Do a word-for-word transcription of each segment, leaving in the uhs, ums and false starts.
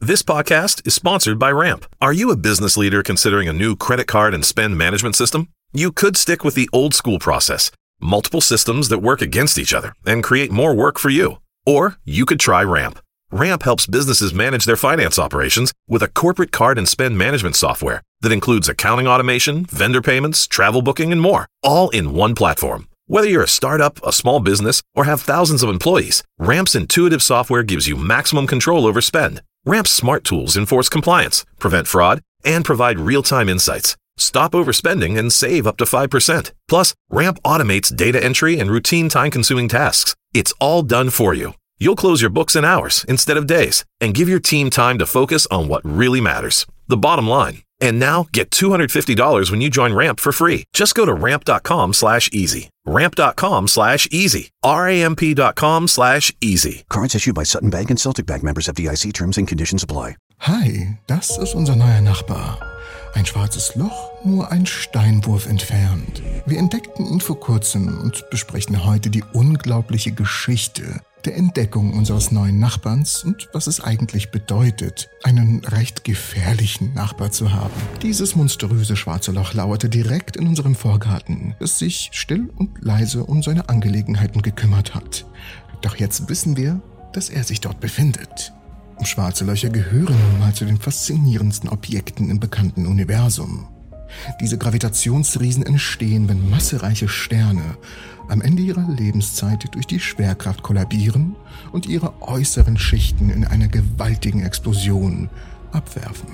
This podcast is sponsored by Ramp. Are you a business leader considering a new credit card and spend management system? You could stick with the old school process, multiple systems that work against each other and create more work for you. Or you could try Ramp. Ramp helps businesses manage their finance operations with a corporate card and spend management software that includes accounting automation, vendor payments, travel booking, and more, all in one platform. Whether you're a startup, a small business, or have thousands of employees, Ramp's intuitive software gives you maximum control over spend. Ramp's smart tools enforce compliance, prevent fraud, and provide real-time insights. Stop overspending and save up to five percent. Plus, Ramp automates data entry and routine time-consuming tasks. It's all done for you. You'll close your books in hours instead of days and give your team time to focus on what really matters, the bottom line. And now get two hundred fifty dollars when you join Ramp for free. Just go to ramp.com slash easy. Ramp.com slash easy. R-A-M-P.com slash easy. Cards issued by Sutton Bank and Celtic Bank, members F D I C. Terms and conditions apply. Hi, das ist unser neuer Nachbar. Ein schwarzes Loch, nur ein Steinwurf entfernt. Wir entdeckten ihn vor kurzem und besprechen heute die unglaubliche Geschichte der Entdeckung unseres neuen Nachbarns und was es eigentlich bedeutet, einen recht gefährlichen Nachbar zu haben. Dieses monströse schwarze Loch lauerte direkt in unserem Vorgarten, das sich still und leise um seine Angelegenheiten gekümmert hat. Doch jetzt wissen wir, dass er sich dort befindet. Schwarze Löcher gehören nun mal zu den faszinierendsten Objekten im bekannten Universum. Diese Gravitationsriesen entstehen, wenn massereiche Sterne am Ende ihrer Lebenszeit durch die Schwerkraft kollabieren und ihre äußeren Schichten in einer gewaltigen Explosion abwerfen.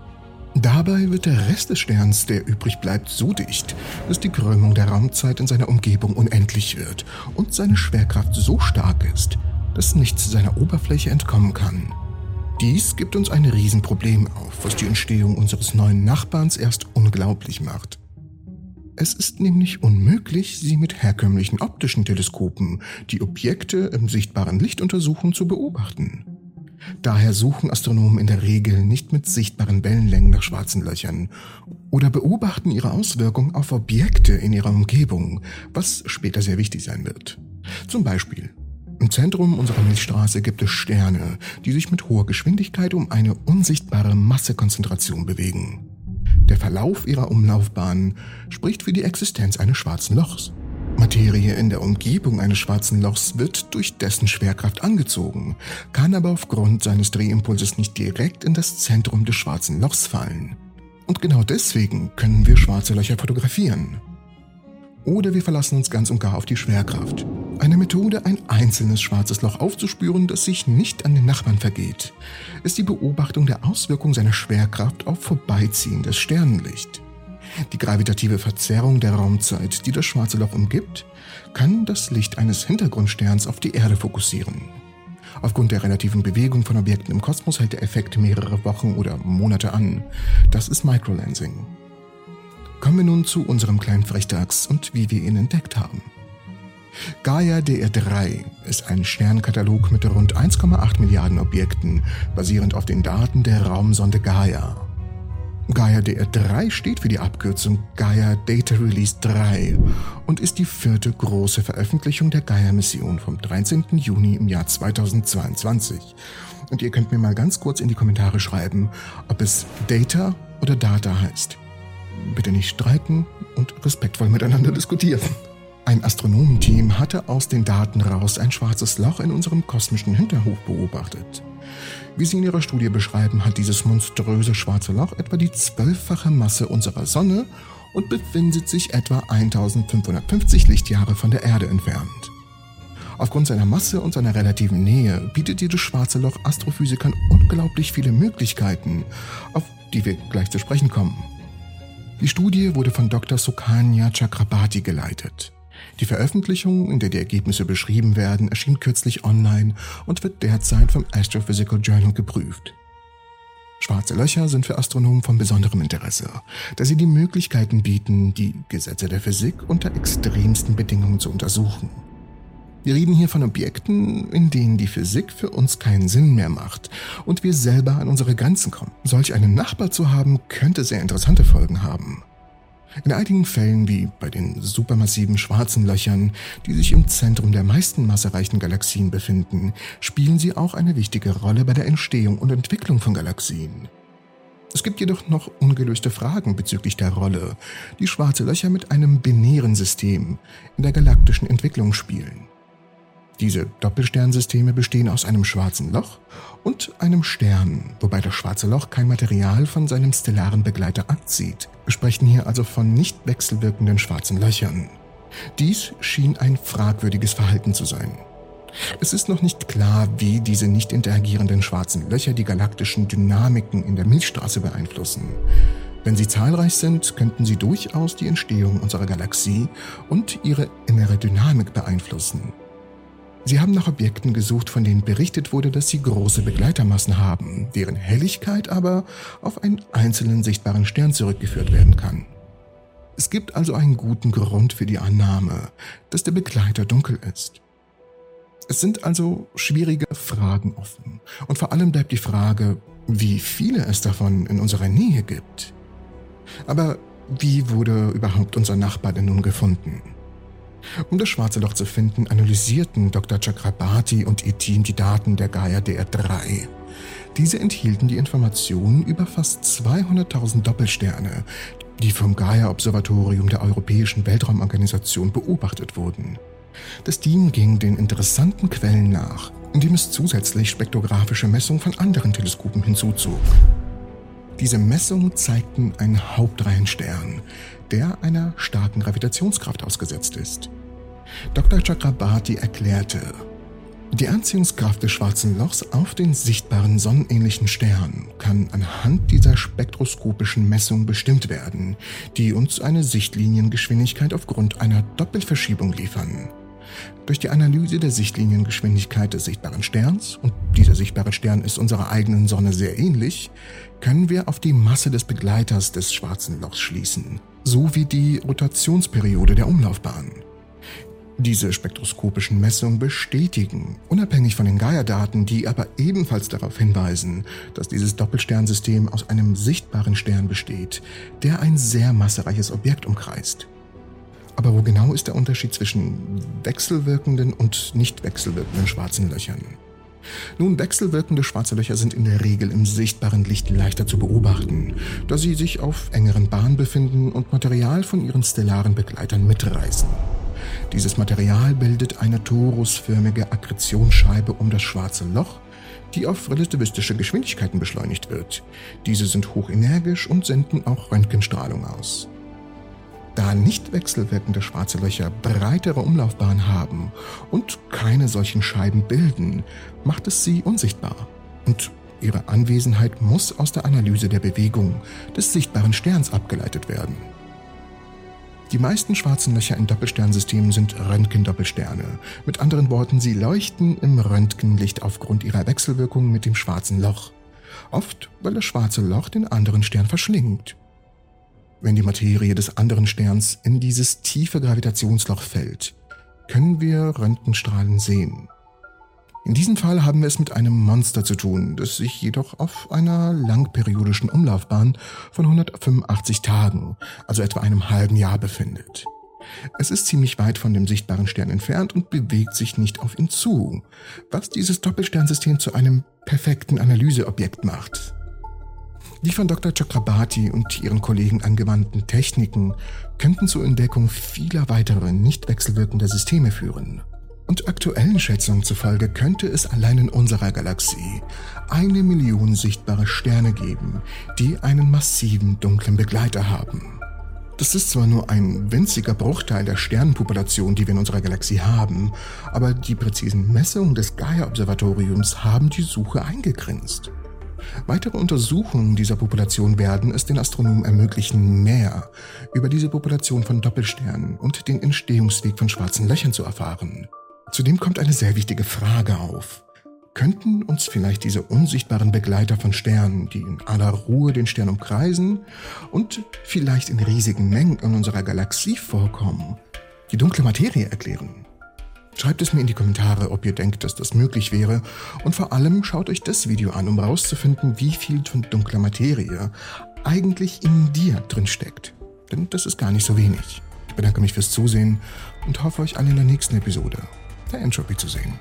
Dabei wird der Rest des Sterns, der übrig bleibt, so dicht, dass die Krümmung der Raumzeit in seiner Umgebung unendlich wird und seine Schwerkraft so stark ist, dass nichts seiner Oberfläche entkommen kann. Dies gibt uns ein Riesenproblem auf, was die Entstehung unseres neuen Nachbarns erst unglaublich macht. Es ist nämlich unmöglich, sie mit herkömmlichen optischen Teleskopen, die Objekte im sichtbaren Licht untersuchen, zu beobachten. Daher suchen Astronomen in der Regel nicht mit sichtbaren Wellenlängen nach schwarzen Löchern oder beobachten ihre Auswirkungen auf Objekte in ihrer Umgebung, was später sehr wichtig sein wird. Zum Beispiel: Im Zentrum unserer Milchstraße gibt es Sterne, die sich mit hoher Geschwindigkeit um eine unsichtbare Massekonzentration bewegen. Der Verlauf ihrer Umlaufbahn spricht für die Existenz eines schwarzen Lochs. Materie in der Umgebung eines schwarzen Lochs wird durch dessen Schwerkraft angezogen, kann aber aufgrund seines Drehimpulses nicht direkt in das Zentrum des schwarzen Lochs fallen. Und genau deswegen können wir schwarze Löcher fotografieren. Oder wir verlassen uns ganz und gar auf die Schwerkraft. Eine Methode, ein einzelnes schwarzes Loch aufzuspüren, das sich nicht an den Nachbarn vergeht, ist die Beobachtung der Auswirkung seiner Schwerkraft auf vorbeiziehendes Sternenlicht. Die gravitative Verzerrung der Raumzeit, die das schwarze Loch umgibt, kann das Licht eines Hintergrundsterns auf die Erde fokussieren. Aufgrund der relativen Bewegung von Objekten im Kosmos hält der Effekt mehrere Wochen oder Monate an. Das ist Microlensing. Kommen wir nun zu unserem kleinen Frechdachs und wie wir ihn entdeckt haben. Gaia D R drei ist ein Sternkatalog mit rund eins Komma acht Milliarden Objekten, basierend auf den Daten der Raumsonde Gaia. Gaia D R drei steht für die Abkürzung Gaia Data Release drei und ist die vierte große Veröffentlichung der Gaia-Mission vom dreizehnten Juni im Jahr zweitausendzweiundzwanzig. Und ihr könnt mir mal ganz kurz in die Kommentare schreiben, ob es Data oder Data heißt. Bitte nicht streiten und respektvoll miteinander diskutieren. Ein Astronomenteam hatte aus den Daten raus ein schwarzes Loch in unserem kosmischen Hinterhof beobachtet. Wie sie in ihrer Studie beschreiben, hat dieses monströse schwarze Loch etwa die zwölffache Masse unserer Sonne und befindet sich etwa eintausendfünfhundertfünfzig Lichtjahre von der Erde entfernt. Aufgrund seiner Masse und seiner relativen Nähe bietet dieses schwarze Loch Astrophysikern unglaublich viele Möglichkeiten, auf die wir gleich zu sprechen kommen. Die Studie wurde von Doktor Sukanya Chakrabarty geleitet. Die Veröffentlichung, in der die Ergebnisse beschrieben werden, erschien kürzlich online und wird derzeit vom Astrophysical Journal geprüft. Schwarze Löcher sind für Astronomen von besonderem Interesse, da sie die Möglichkeiten bieten, die Gesetze der Physik unter extremsten Bedingungen zu untersuchen. Wir reden hier von Objekten, in denen die Physik für uns keinen Sinn mehr macht und wir selber an unsere Grenzen kommen. Solch einen Nachbar zu haben, könnte sehr interessante Folgen haben. In einigen Fällen, wie bei den supermassiven schwarzen Löchern, die sich im Zentrum der meisten massereichen Galaxien befinden, spielen sie auch eine wichtige Rolle bei der Entstehung und Entwicklung von Galaxien. Es gibt jedoch noch ungelöste Fragen bezüglich der Rolle, die schwarze Löcher mit einem binären System in der galaktischen Entwicklung spielen. Diese Doppelsternsysteme bestehen aus einem schwarzen Loch und einem Stern, wobei das schwarze Loch kein Material von seinem stellaren Begleiter abzieht. Wir sprechen hier also von nicht wechselwirkenden schwarzen Löchern. Dies schien ein fragwürdiges Verhalten zu sein. Es ist noch nicht klar, wie diese nicht interagierenden schwarzen Löcher die galaktischen Dynamiken in der Milchstraße beeinflussen. Wenn sie zahlreich sind, könnten sie durchaus die Entstehung unserer Galaxie und ihre innere Dynamik beeinflussen. Sie haben nach Objekten gesucht, von denen berichtet wurde, dass sie große Begleitermassen haben, deren Helligkeit aber auf einen einzelnen sichtbaren Stern zurückgeführt werden kann. Es gibt also einen guten Grund für die Annahme, dass der Begleiter dunkel ist. Es sind also schwierige Fragen offen. Und vor allem bleibt die Frage, wie viele es davon in unserer Nähe gibt. Aber wie wurde überhaupt unser Nachbar denn nun gefunden? Um das schwarze Loch zu finden, analysierten Doktor Chakrabarty und ihr Team die Daten der Gaia D R drei. Diese enthielten die Informationen über fast zweihunderttausend Doppelsterne, die vom Gaia-Observatorium der Europäischen Weltraumorganisation beobachtet wurden. Das Team ging den interessanten Quellen nach, indem es zusätzlich spektrographische Messungen von anderen Teleskopen hinzuzog. Diese Messungen zeigten einen Hauptreihenstern, der einer starken Gravitationskraft ausgesetzt ist. Doktor Chakrabarty erklärte, die Anziehungskraft des schwarzen Lochs auf den sichtbaren sonnenähnlichen Stern kann anhand dieser spektroskopischen Messung bestimmt werden, die uns eine Sichtliniengeschwindigkeit aufgrund einer Doppelverschiebung liefern. Durch die Analyse der Sichtliniengeschwindigkeit des sichtbaren Sterns, und dieser sichtbare Stern ist unserer eigenen Sonne sehr ähnlich, können wir auf die Masse des Begleiters des schwarzen Lochs schließen, sowie die Rotationsperiode der Umlaufbahn. Diese spektroskopischen Messungen bestätigen, unabhängig von den Gaia-Daten, die aber ebenfalls darauf hinweisen, dass dieses Doppelsternsystem aus einem sichtbaren Stern besteht, der ein sehr massereiches Objekt umkreist. Aber wo genau ist der Unterschied zwischen wechselwirkenden und nicht wechselwirkenden schwarzen Löchern? Nun, wechselwirkende schwarze Löcher sind in der Regel im sichtbaren Licht leichter zu beobachten, da sie sich auf engeren Bahnen befinden und Material von ihren stellaren Begleitern mitreißen. Dieses Material bildet eine torusförmige Akkretionsscheibe um das schwarze Loch, die auf relativistische Geschwindigkeiten beschleunigt wird. Diese sind hochenergisch und senden auch Röntgenstrahlung aus. Da nicht wechselwirkende schwarze Löcher breitere Umlaufbahnen haben und keine solchen Scheiben bilden, macht es sie unsichtbar. Und ihre Anwesenheit muss aus der Analyse der Bewegung des sichtbaren Sterns abgeleitet werden. Die meisten schwarzen Löcher in Doppelsternsystemen sind Röntgendoppelsterne. Mit anderen Worten, sie leuchten im Röntgenlicht aufgrund ihrer Wechselwirkung mit dem schwarzen Loch. Oft, weil das schwarze Loch den anderen Stern verschlingt. Wenn die Materie des anderen Sterns in dieses tiefe Gravitationsloch fällt, können wir Röntgenstrahlen sehen. In diesem Fall haben wir es mit einem Monster zu tun, das sich jedoch auf einer langperiodischen Umlaufbahn von hundertfünfundachtzig Tagen, also etwa einem halben Jahr, befindet. Es ist ziemlich weit von dem sichtbaren Stern entfernt und bewegt sich nicht auf ihn zu, was dieses Doppelsternsystem zu einem perfekten Analyseobjekt macht. Die von Doktor Chakrabarty und ihren Kollegen angewandten Techniken könnten zur Entdeckung vieler weiterer nicht wechselwirkender Systeme führen. Und aktuellen Schätzungen zufolge könnte es allein in unserer Galaxie eine Million sichtbare Sterne geben, die einen massiven dunklen Begleiter haben. Das ist zwar nur ein winziger Bruchteil der Sternenpopulation, die wir in unserer Galaxie haben, aber die präzisen Messungen des Gaia-Observatoriums haben die Suche eingegrenzt. Weitere Untersuchungen dieser Population werden es den Astronomen ermöglichen, mehr über diese Population von Doppelsternen und den Entstehungsweg von schwarzen Löchern zu erfahren. Zudem kommt eine sehr wichtige Frage auf. Könnten uns vielleicht diese unsichtbaren Begleiter von Sternen, die in aller Ruhe den Stern umkreisen und vielleicht in riesigen Mengen in unserer Galaxie vorkommen, die dunkle Materie erklären? Schreibt es mir in die Kommentare, ob ihr denkt, dass das möglich wäre, und vor allem schaut euch das Video an, um herauszufinden, wie viel von dunkler Materie eigentlich in dir drin steckt. denn das ist gar nicht so wenig. Ich bedanke mich fürs Zusehen und hoffe, euch alle in der nächsten Episode der Entropy zu sehen.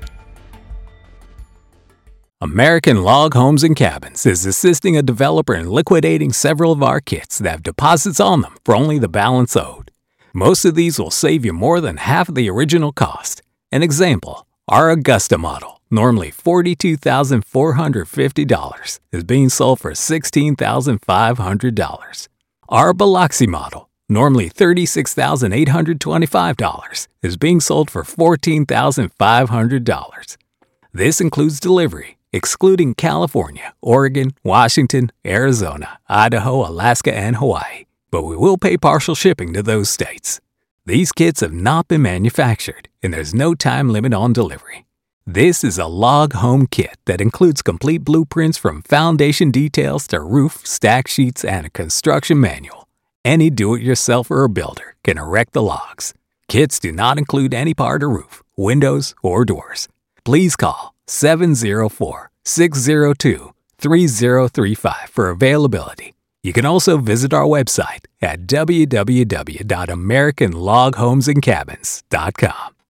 American Log Homes and Cabins is assisting a developer in liquidating several of our kits that have deposits on them for only the balance owed. Most of these will save you more than half of the original cost. An example, our Augusta model, normally forty-two thousand four hundred fifty dollars, is being sold for sixteen thousand five hundred dollars. Our Biloxi model, normally thirty-six thousand eight hundred twenty-five dollars, is being sold for fourteen thousand five hundred dollars. This includes delivery, excluding California, Oregon, Washington, Arizona, Idaho, Alaska, and Hawaii, but we will pay partial shipping to those states. These kits have not been manufactured, and there's no time limit on delivery. This is a log home kit that includes complete blueprints from foundation details to roof, stack sheets, and a construction manual. Any do-it-yourselfer or builder can erect the logs. Kits do not include any part of roof, windows, or doors. Please call seven oh four, six oh two, three oh three five for availability. You can also visit our website at w w w dot american log homes and cabins dot com.